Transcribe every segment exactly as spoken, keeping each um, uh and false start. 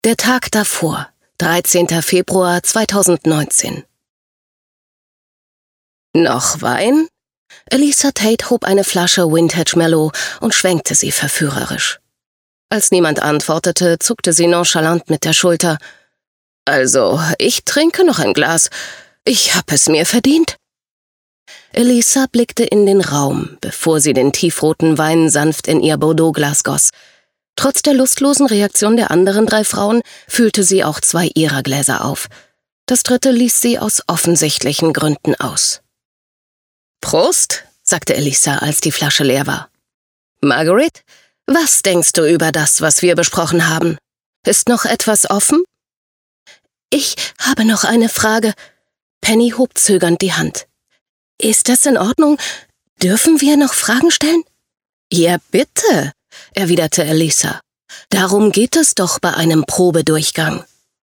Der Tag davor, dreizehnter Februar zweitausendneunzehn. Noch Wein? Elisa Tate hob eine Flasche Vintage Merlot und schwenkte sie verführerisch. Als niemand antwortete, zuckte sie nonchalant mit der Schulter. »Also, ich trinke noch ein Glas. Ich hab es mir verdient.« Elisa blickte in den Raum, bevor sie den tiefroten Wein sanft in ihr Bordeaux-Glas goss. Trotz der lustlosen Reaktion der anderen drei Frauen füllte sie auch zwei ihrer Gläser auf. Das dritte ließ sie aus offensichtlichen Gründen aus. »Prost«, sagte Elisa, als die Flasche leer war. »Marguerite, was denkst du über das, was wir besprochen haben? Ist noch etwas offen?« »Ich habe noch eine Frage.« Penny hob zögernd die Hand. »Ist das in Ordnung? Dürfen wir noch Fragen stellen?« »Ja, bitte«, erwiderte Elisa. »Darum geht es doch bei einem Probedurchgang.«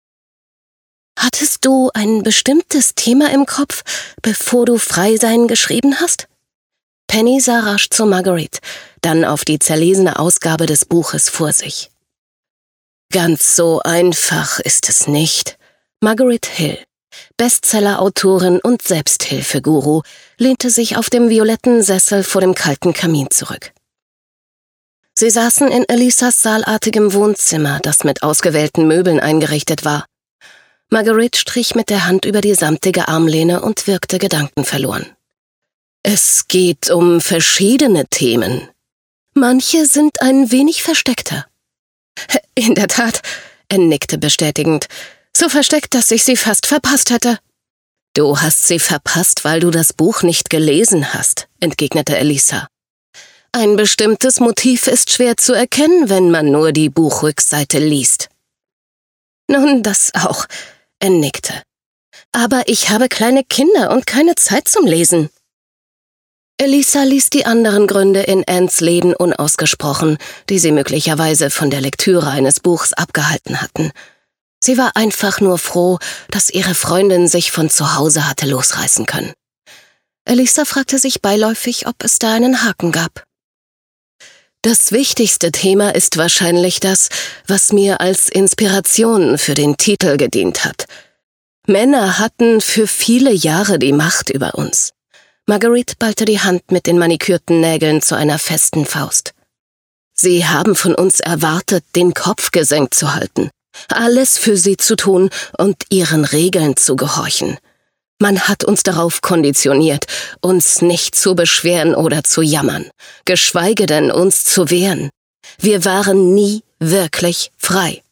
»Hattest du ein bestimmtes Thema im Kopf, bevor du Freisein geschrieben hast?« Penny sah rasch zu Marguerite, dann auf die zerlesene Ausgabe des Buches vor sich. »Ganz so einfach ist es nicht.« Marguerite Hill, Bestseller-Autorin und Selbsthilfeguru, lehnte sich auf dem violetten Sessel vor dem kalten Kamin zurück. Sie saßen in Elisas saalartigem Wohnzimmer, das mit ausgewählten Möbeln eingerichtet war. Marguerite strich mit der Hand über die samtige Armlehne und wirkte gedankenverloren. »Es geht um verschiedene Themen. Manche sind ein wenig versteckter.« »In der Tat«, er nickte bestätigend, »so versteckt, dass ich sie fast verpasst hätte.« »Du hast sie verpasst, weil du das Buch nicht gelesen hast«, entgegnete Elisa. »Ein bestimmtes Motiv ist schwer zu erkennen, wenn man nur die Buchrückseite liest.« »Nun, das auch«, er nickte. »Aber ich habe kleine Kinder und keine Zeit zum Lesen.« Elisa ließ die anderen Gründe in Anns Leben unausgesprochen, die sie möglicherweise von der Lektüre eines Buchs abgehalten hatten. Sie war einfach nur froh, dass ihre Freundin sich von zu Hause hatte losreißen können. Elisa fragte sich beiläufig, ob es da einen Haken gab. »Das wichtigste Thema ist wahrscheinlich das, was mir als Inspiration für den Titel gedient hat. Männer hatten für viele Jahre die Macht über uns.« Marguerite ballte die Hand mit den manikürten Nägeln zu einer festen Faust. »Sie haben von uns erwartet, den Kopf gesenkt zu halten, alles für sie zu tun und ihren Regeln zu gehorchen. Man hat uns darauf konditioniert, uns nicht zu beschweren oder zu jammern, geschweige denn uns zu wehren. Wir waren nie wirklich frei.«